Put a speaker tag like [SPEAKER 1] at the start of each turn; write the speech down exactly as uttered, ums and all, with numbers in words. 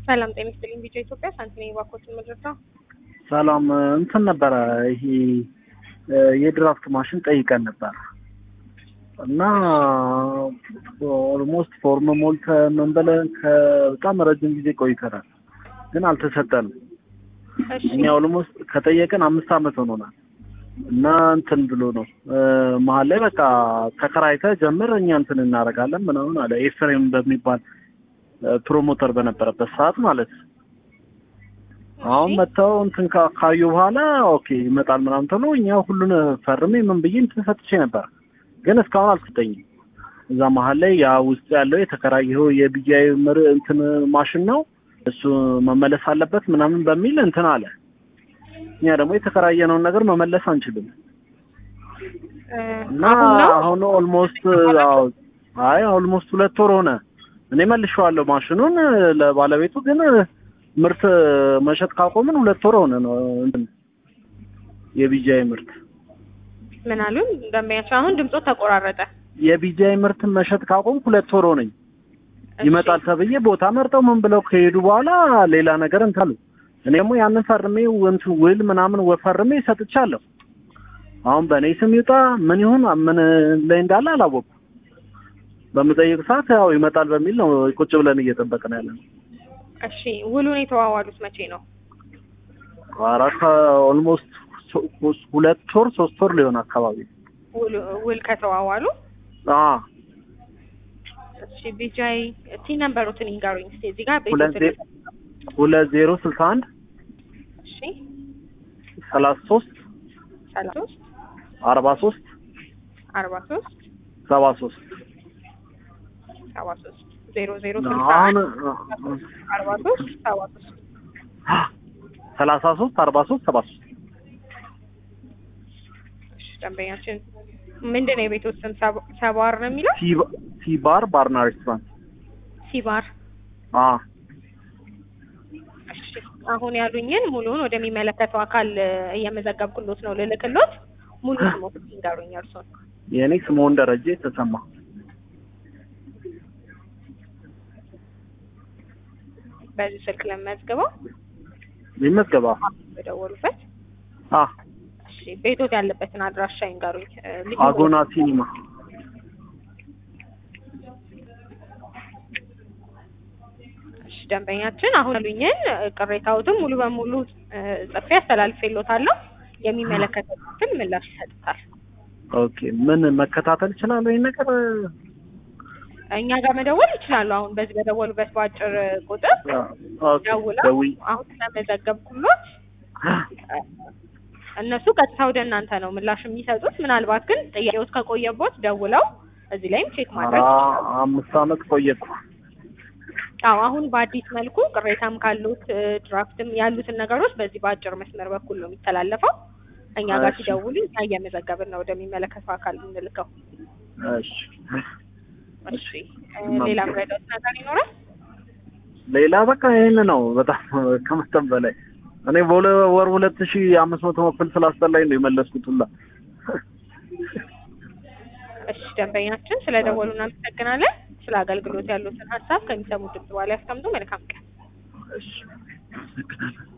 [SPEAKER 1] ሰላም ጤና ይስጥልኝ። ቪዲዮ ኢትዮጵያ ሳንቲኔ ባኮችን መድረሳ
[SPEAKER 2] ሰላም እንትን ነበረ ይሄ የድራፍት ማሽን ጠይቀን ነበር እና ኦልሞስት ፎርም ሞልተን ምን ብለን በጣም ረጅም ጊዜ ቆይተናል፣ ግን አልተሰጠንም። እኛ ኦልሞስት ከጠየቀን አምስት አመት ሆኖናል እና እንትን ብሎ ነው መሀል ላይ በቃ ተከራይተ ጀምር እኛ እንትን እናደርጋለን ምናምን አለ። ኤፍሬም በሚባል ፕሮሞተር በነበረበት ሰዓት ማለት ነው። አሁን መጣው እንትን ካዩ በኋላ ኦኬ ይመጣል ምናምን ተብሎ እኛ ሁሉን ፈርሜ ምን ብዬ እንትን ሰጥቼ ነበር፣ ግን እስካሁን አልሰጠኝም። እዛ መሀል ላይ ያ ውስጥ ያለው የተከራየው የቢጂአይ ምር እንትን ማሽን ነው እሱ መመለስ አለበት ምናምን በሚል እንትን አለ። እኛ ደግሞ የተከራየነውን ነገር መመለስ አንችልም እና አሁን ኦልሞስት አይ ኦልሞስት ሁለት ወር ሆነ። እኔ መልሼዋለሁ ማሽኑን ለባለቤቱ፣ ግን ምርት መሸጥ ካቆምን ሁለት ወር ሆነ ነው እንትን የቢጂአይ ምርት
[SPEAKER 1] ምን አሉን እንደሚያቻው አሁን ድምጾ ተቆራረጠ።
[SPEAKER 2] የቢጂአይ ምርት መሸጥ ካቆም ሁለት ወር ሆነኝ። ይመጣል ተብዬ ቦታ መርጠው ምን ብለው ከሄዱ በኋላ ሌላ ነገር እንታሉ። እኔ ደግሞ ያንን ፈርሜ ወንቱ ውል ምናምን ወፈርሜ ሰጥቻለሁ። አሁን በኔ ስም ይውጣ ምን ይሁን ምን ላይ እንዳለ አላወኩም። በመጠየቅ ሰዓት ያው ይመጣል በሚል ነው ቁጭ ብለን እየጠበቅን ያለነው።
[SPEAKER 1] እሺ ውሉን የተዋዋሉት መቼ ነው?
[SPEAKER 2] አራካ ኦልሞስት ሁለት ወር ሶስት ወር ሊሆን አካባቢ
[SPEAKER 1] ውል ውል ከተዋዋሉ።
[SPEAKER 2] አዎ
[SPEAKER 1] እሺ ቢጂአይ ቲ ነምበሩትን ይንገሩኝ እስቲ። እዚህ ጋር
[SPEAKER 2] ሁለት ዜሮ ስልሳ አንድ
[SPEAKER 1] እሺ
[SPEAKER 2] ሰላሳ ሶስት
[SPEAKER 1] ሰላሳ ሶስት
[SPEAKER 2] አርባ ሶስት
[SPEAKER 1] አርባ ሶስት
[SPEAKER 2] ሰባ ሶስት
[SPEAKER 1] ሰባ ሶስት ዜሮ ዜሮ ስልሳ አንድ አርባ ሶስት ሰባ ሶስት
[SPEAKER 2] ሰላሳ ሶስት አርባ ሶስት ሰባ ሶስት
[SPEAKER 1] እሺ ደንበኛችን ምንድን ነው የቤቱ ስም? ሰባር ነው የሚለው?
[SPEAKER 2] ሲባር ባርና ሬስቶራንት።
[SPEAKER 1] ሲባር
[SPEAKER 2] አ
[SPEAKER 1] እሺ አሁን ያሉኝን ሙሉውን ወደሚመለከተው አካል እየመዘገብኩሎት ነው ልልክሎት። ሙሉ ስሞት ይንገሩኝ እርሶን።
[SPEAKER 2] የኔ ስሞን ደረጀ ተሰማ።
[SPEAKER 1] በዚህ ስልክ ለመዝገበው
[SPEAKER 2] ይመዝገባ
[SPEAKER 1] በደወሉበት።
[SPEAKER 2] አ
[SPEAKER 1] እሺ ቤቶት ያለበትን አድራሻ ይንገሩኝ።
[SPEAKER 2] አጎና ሲኒማ።
[SPEAKER 1] እሺ ደንበኛችን አሁን ያሉኝን ቅሬታዎትን ሙሉ በሙሉ ጽፌ አስተላልፌልዎታለሁ። የሚመለከተውን ምላሽ ይሰጣል።
[SPEAKER 2] ኦኬ ምን መከታተል ይችላል ወይ ነገር?
[SPEAKER 1] እኛ ጋር መደወል ይችላሉ። አሁን በዚህ በደወሉበት በአጭር ቁጥር ደውለው አሁን ስለመዘገብኩሎት እነሱ ቀጥታ ወደ እናንተ ነው ምላሽ የሚሰጡት። ምናልባት ግን ጥያቄዎች ከቆየቦት ደውለው እዚህ ላይም ቼክ ማድረግ ይችላሉ።
[SPEAKER 2] አምስት አመት ቆየኩ።
[SPEAKER 1] አዎ አሁን በአዲስ መልኩ ቅሬታም ካሉት ድራፍትም ያሉትን ነገሮች በዚህ በአጭር መስመር በኩል ነው የሚተላለፈው። እኛ ጋር ሲደውሉ እኛ እየመዘገብን ነው ወደሚመለከተው አካል እንልከው።
[SPEAKER 2] እሺ
[SPEAKER 1] እሺ ሌላ ምረዳት ነገር ይኖራል?
[SPEAKER 2] ሌላ በቃ ይሄን ነው በጣም ከመጠን በላይ እኔ ቦለ ወር ሁለት ሺህ አምስት መቶ መክፈል ስላስጠላኝ ነው የመለስኩት ሁላ።
[SPEAKER 1] እሺ ደንበኛችን ስለደወሉ እናመሰግናለን። ስለ አገልግሎት ያሉትን ሀሳብ ከሚሰሙት ድምጽ በኋላ ያስቀምጡ። መልካም ቀን።
[SPEAKER 2] እሺ